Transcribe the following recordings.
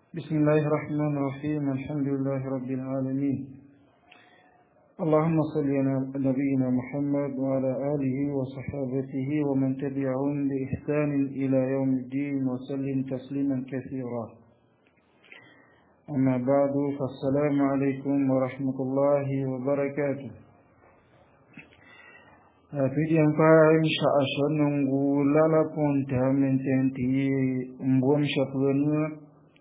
بسم الله الرحمن الرحيم. الحمد لله رب العالمين. اللهم صل على نبينا محمد وعلى آله وصحابته ومن تبعهم بإحسان إلى يوم الدين وسلم تسليما كثيرا. أما بعد، فالسلام عليكم ورحمة الله وبركاته. Fidiyan fara sha'ashan gulala ponta mententi mbom shapurani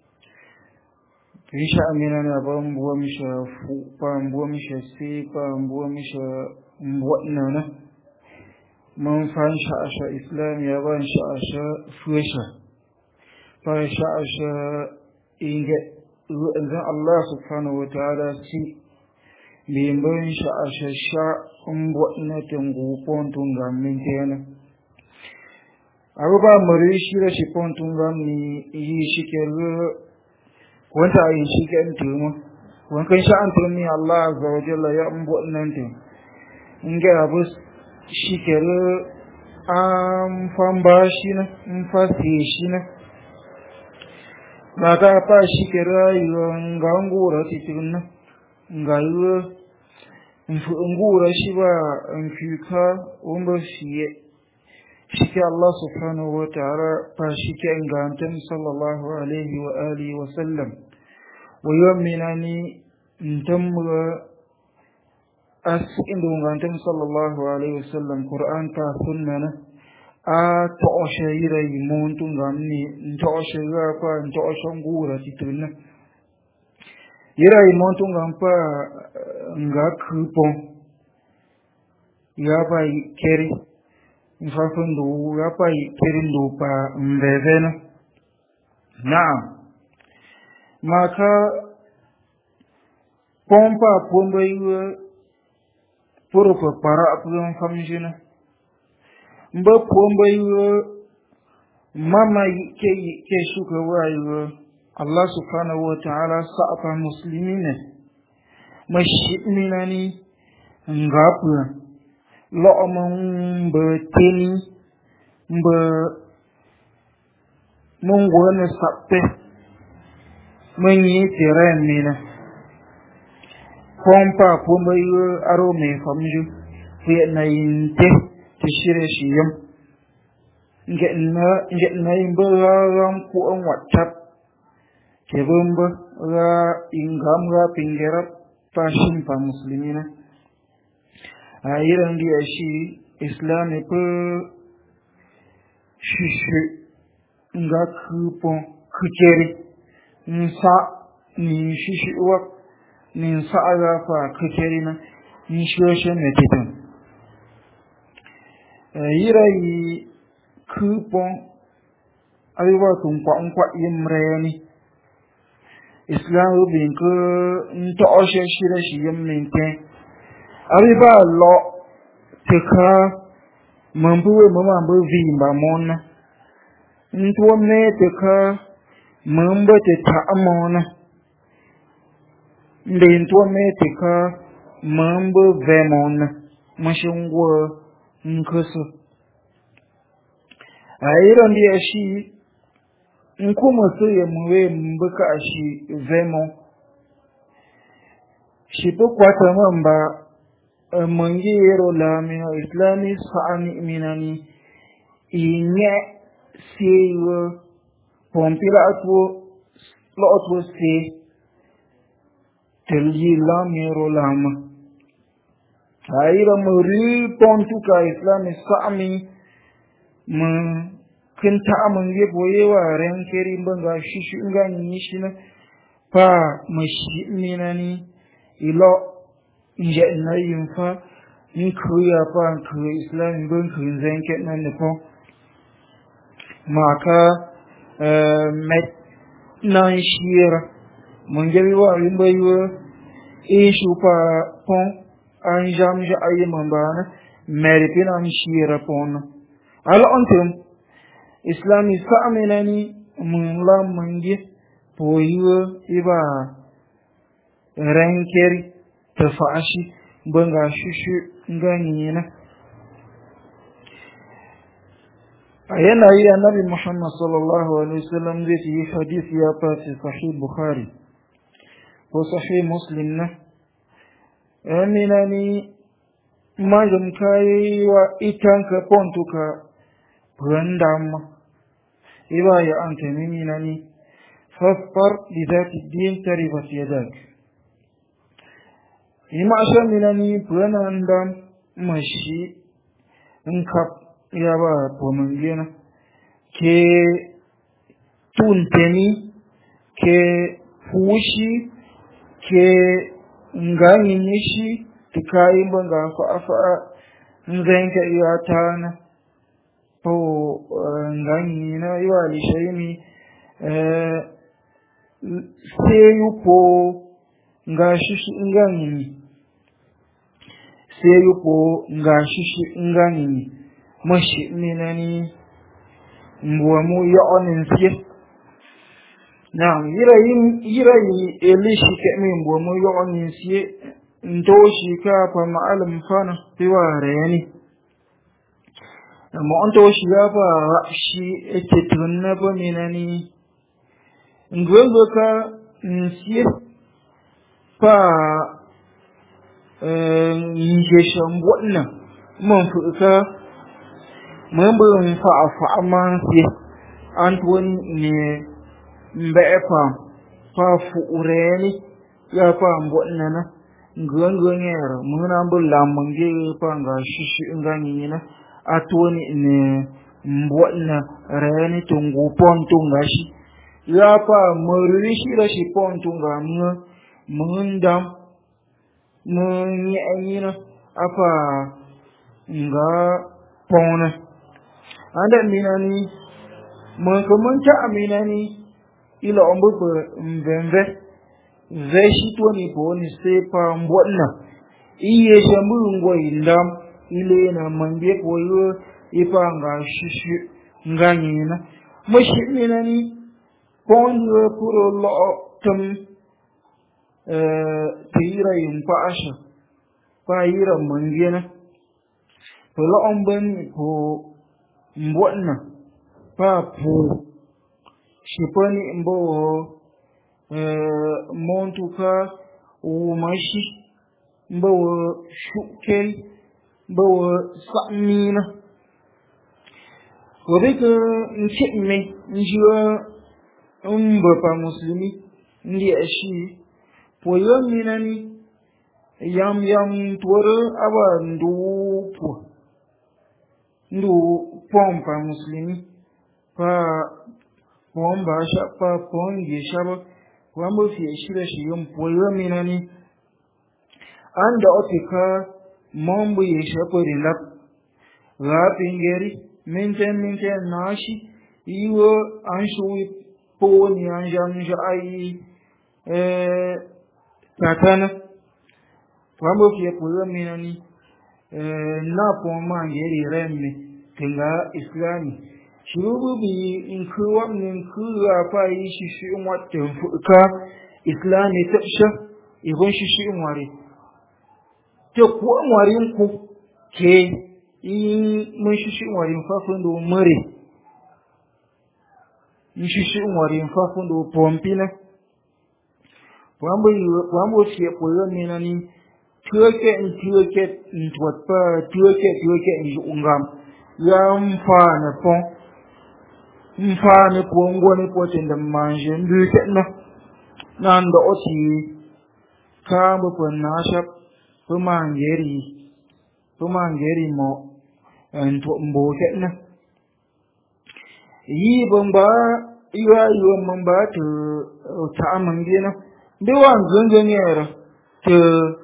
fisha amina na ba mbom shafu pa mbom shasi pa mbom sha mbwana na man fan sha'asha islam ya ban sha'asha fusha fa sha'asha inga zan Allah subhanahu wa ta'ala si limbon sha'asha mbwana tengu pontunga mentena aruba mari shira shi pontunga ni yi shikelu wanda ayin shiken tuma wankan sha'an tumi Allah azza wa jalla ya mbwana te inga abu shikelu famba shina mfasi shina maka pa shikera ngangura titunna ngayu ngura shiba mfika umba fiye shike Allah subhanahu wa ta'ala fa shike ngantam sallallahu alaihi wa alihi wa sallam wa yu'minani ntamra as indu ngantam sallallahu alaihi wa sallam Qur'an ta sunnana a to shayira imuntu ngamni to shayira pa to shangura titunna yira imuntu ngampa nga kupon ya bai keri mfafun do ya bai kerin do pa mbevena na maka pompa pomba iwe puro para apun famjina mba pomba iwe mama ke shuka wa iwe Allah subhanahu wa ta'ala sa'ata muslimina mashminani ngapura lo'amun betini mungwana sappe manyi tiremina pompa pomba yu aro me famju fi na yinte tishire shiyam ngetna imba ram ku an WhatsApp kebamba ga ingam ga pingerap fashin pa muslimina ayiran dia shi islam pe shishi nga kupon kukeri nsa ni shishi wa ni nsa aga fa kukeri na ni shoshe meteten ayirai kupon ayiwa tunkwa yimreni islam bin ko nto oshe shira shi yammente ariba lo teka mambuwe mamambu vimba mona nto me teka mamba te taamona nde nto me teka mambu vemona mashungwa nkoso ayira ndiye shi nkuma soye mwe mbaka shi vemo shi po kwata mamba mangiro la mino islami sa'ani minani inye siyo pompira atwo lo atwo se telji la miro lama ayira muri pontuka islami sa'ami kinta amange boyewa ran keri mbanga shishi ngani shina pa mashi minani ilo nje na yimfa nkuya pa nku islam ban ku zenke nan ko maka met nan shira mungebi wa limbayo ishu pa pon anjam ja ayimambana meripina shira pon ala ontum islami sa'aminani mun la mungi poyiwa iba rankeri tafashi banga shushu ngani na أين هي النبي محمد صلى الله عليه وسلم في حديث يا في صحيح البخاري وصحيح مسلم أمنني ما جمكاي وإتانك بونتك برندام إبا يا أنت منني فاصبر بذات الدين تربت يداك إما أشملني برندام مشي انكب يا با pomangena ke tunteni ke fushi ke nganyinyishi tukai banga fa afa nzenka iyatana po nganyina iwali shayimi seyupo ngashishi nganyini seyupo ngashishi nganyini mashi minani mbuamu ya'onin siye na'am yirayi elishi kemi mbuamu ya'onin siye ntoshi ka pa ma'alim fana tiware yani amma ntoshi ya pa shi eke tunna pa minani ngwendo ka nsiye pa njesha mbwana manfuka membrin fa'a man fi antwon ne mbefa fa fuureni ya fa mbonna na ngongongera muna bulla mange fa nga shishi ngani na atwoni ne mbonna reni tungu pontu ngashi ya fa murishi la shi pontu ngamu mundam mun yanyina afa nga pona anda minani makamanci aminani ila ombubu mvemve zeshi tuoni poni sepa mbwana iye shambu ngoi ndam ile na mambie koyo ipanga shishi nganyina mashi minani pondi puro lo tam tira yimpa asha pa ira mangena polo omben ko mbwana papu shipani mbo montuka umashi mbo shukel mbo samina wabika nchime njiwa pa muslimi ndi ashi poyo minani yam tuwara aba ndupu ndu pompa muslimi pa pomba shapa pongi shaba kwambo fi shira shiyum poyo minani anda otika mombu yeshapo rilap rapingeri minten nashi iwo anshu poni anjanja ai tatana kwambo fi poyo minani na poma ngeri remme tinga islami shurubu bi inkuwa ninkuwa fa yi shishi wata fuka islami tabsha ibon shishi wari to ko warin ku ke in mun shishi warin fa fundo mare shishi warin fa fundo pompina wambo shi poyo nani tuweke ntwatpa tuweke njungam ya mfana po ngone po tenda manje nduke na ndo oti kambo po nasha pumangeri mo ntwa mboke na yi bomba iwa mamba to ta mangena dewan zunzunera to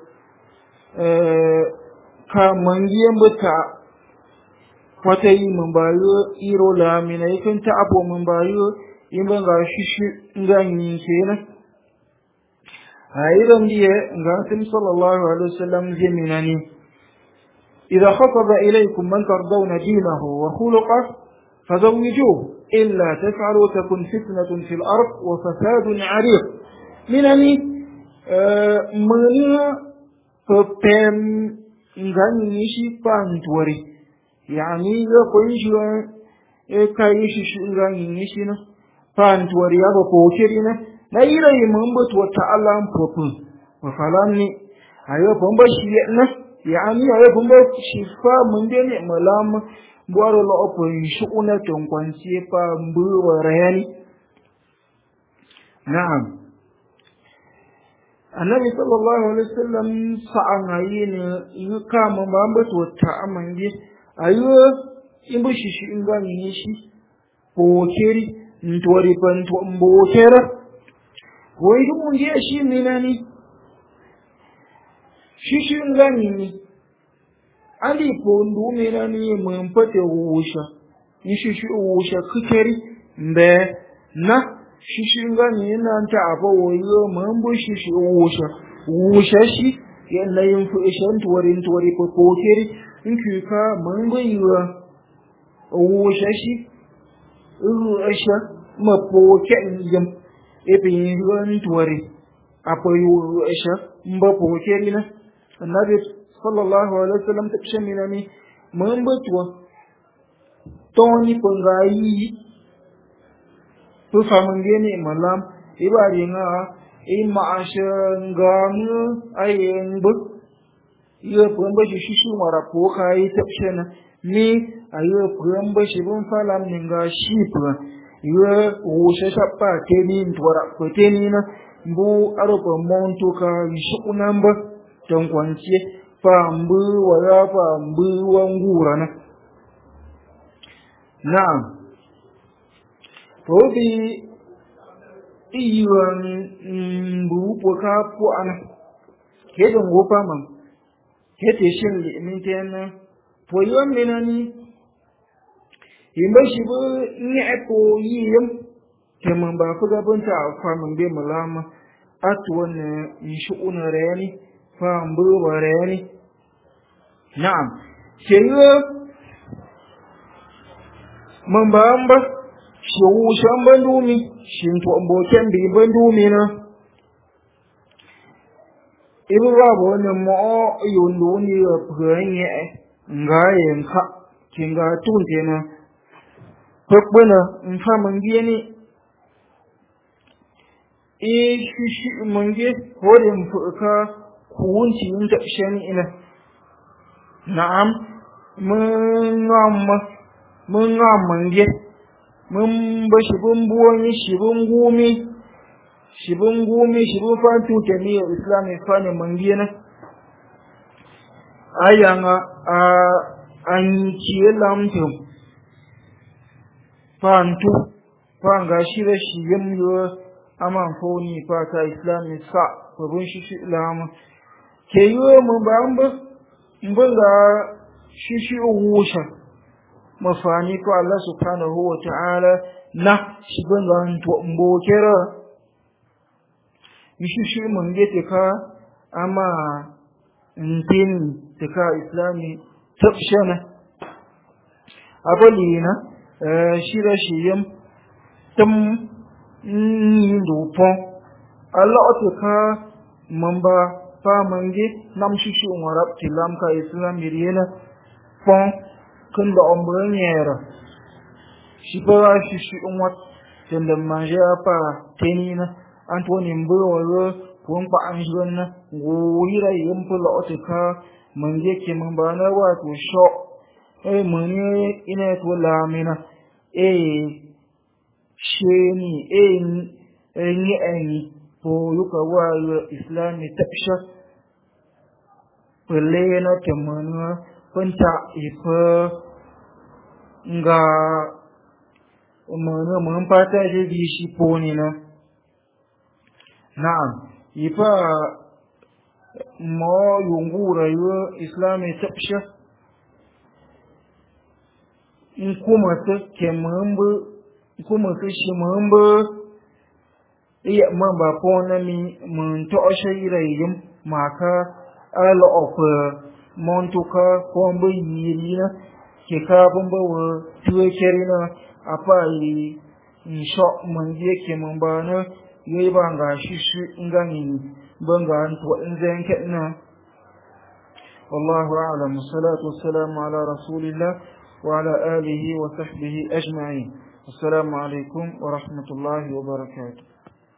ka mangiyan buta wata yi mambayo iro la mina yakin ta abu mambayo in ban ga shishi ngani kenan aidan diye ngasim sallallahu alaihi wasallam jeminani idha khataba ilaykum man tardawna dinahu wa khuluquhu fazawwijuhu illa taf'alu takun fitnatun fil ard wa fasadun 'ariq minani mania pem ngani shi pantwari yani ga koyishwa kai shi ngani shi na pan tuwari ya ko kiri na ira yi mun butu ta Allah popu wa falani ayo bomba shi na ya ami ayo bomba shi fa mun de ne malam boro lo opo shi una ton kwanci fa mbu wa rayani na'am annabi sallallahu alaihi wasallam sa'an ayine in ka mun ba butu ta amange ayo in bu shi ngani shi ko kiri ntori panto mbokera wai duk mun je shi minani shi ngani ni ali pondu minani mun pate wusha ni shi wusha kikeri mbe na shi ngani na ta aba woyo mun bu shi wusha shi yana yin fu ishan tori ko keri in kika mun bu yiwa wusha shi asha mapoke yam ebe ruwan tuwari akwai asha mapoke rina annabi sallallahu alaihi wasallam ta kishin mina ne mun batuwa toni pangayi to famun gene malam ibari nga ma'asha ngamu ayen bu yo pamba shi mara po kai tapshana ni ayo pamba shi bun falam ninga shipra yo wusha shapa teni ndwara ko teni na mbu aropa monto ka shukunamba tankwancie pa mbu wala pa mbu wangura na na'am tobi iwan mbu poka po ana kedon gopa man kete shin limitena po yon menani yimba shi bu ni ko yiyam keman ba ku gaban ta famin be mulama atwan inshu'una rayani fa mbu barayani na'am keyo man ba amba shewu shamban dumi shin to amboken bi ban dumi na ibu babu wannan mo yondo ni ganye ngayen ka kinga tunte na fakbana in fa mangiye ne shi mangiye horin fuka kuwunci yin ta shani ina na'am mun mangiye mun ba shi bun buwani shi bun gumi shi bun fatu ta ne islami fane mangiye na ayanga an ciye lamtin fantu fanga shi da shi yamyo aman foni fata islami sa babun shi islam ke yiwo mun ba mun ga shi wusha mafani ko Allah subhanahu wa ta'ala na shi ban to mbokera shi mun gete ka ama ntin ka islami tafshana abalina shira shiyam tam ndupon Allah otuka mamba fa mangi nam shishi warab tilam ka islam miriyena pon kunda ombranyera shipa shishi umwat tenda manje apa tenina antoni mboro pon pa anjona nguira yempula otuka mangi ke mamba na wato sho mani ina to lamina sheni ni po yuka wa islami tafsha pele na temana kwanta ifa nga mana mun fata je bi shi poni na na'am ifa mo yungura yo islami tafsha in kuma ta ke mambu kuma ta shi mambu iya man ba pona mi mun to shayirayin maka ala of montuka ko mbu yirina ke ka bamba wa tuwe kerina apa yi insho man je ke man ba na yayi ba ga shi ngani banga to in zan kedna wallahu a'lam salatu wassalamu ala rasulillah وعلى آله وصحبه أجمعين. السلام عليكم ورحمة الله وبركاته.